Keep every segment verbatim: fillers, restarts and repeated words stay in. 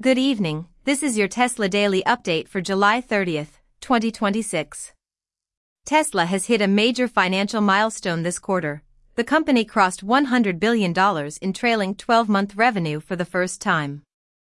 Good evening, this is your Tesla Daily Update for July thirtieth, twenty twenty-six. Tesla has hit a major financial milestone this quarter. The company crossed one hundred billion dollars in trailing twelve-month revenue for the first time.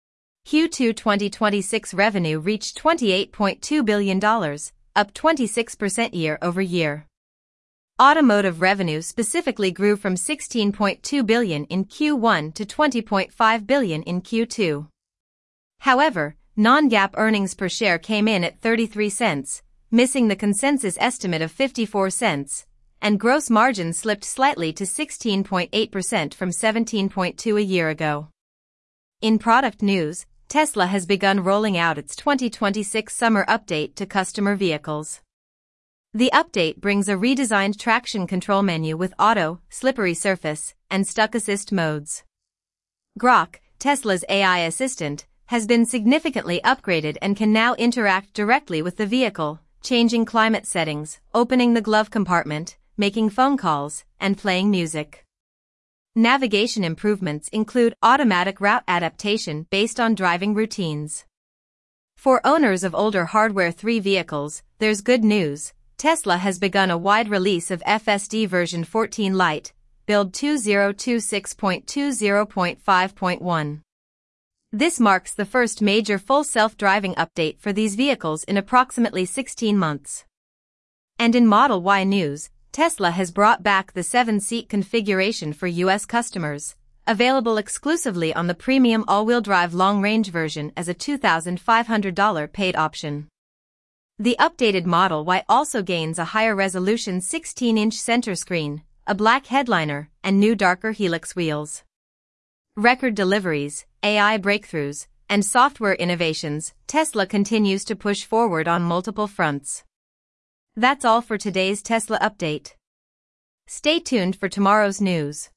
Q two twenty twenty-six revenue reached twenty-eight point two billion dollars, up twenty-six percent year-over-year. Automotive revenue specifically grew from sixteen point two billion dollars in Q one to twenty point five billion dollars in Q two. However, non-GAAP earnings per share came in at thirty-three cents, missing the consensus estimate of fifty-four cents, and gross margin slipped slightly to sixteen point eight percent from seventeen point two percent a year ago. In product news, Tesla has begun rolling out its twenty twenty-six summer update to customer vehicles. The update brings a redesigned traction control menu with auto, slippery surface, and stuck assist modes. Grok, Tesla's A I assistant, has been significantly upgraded and can now interact directly with the vehicle, changing climate settings, opening the glove compartment, making phone calls, and playing music. Navigation improvements include automatic route adaptation based on driving routines. For owners of older Hardware three vehicles, there's good news. Tesla has begun a wide release of F S D version fourteen Lite, build two thousand twenty-six point twenty point five point one. This marks the first major full self-driving update for these vehicles in approximately sixteen months. And in Model Y news, Tesla has brought back the seven-seat configuration for U S customers, available exclusively on the premium all-wheel drive long-range version as a two thousand five hundred dollars paid option. The updated Model Y also gains a higher resolution sixteen-inch center screen, a black headliner, and new darker Helix wheels. Record deliveries, A I breakthroughs, and software innovations, Tesla continues to push forward on multiple fronts. That's all for today's Tesla update. Stay tuned for tomorrow's news.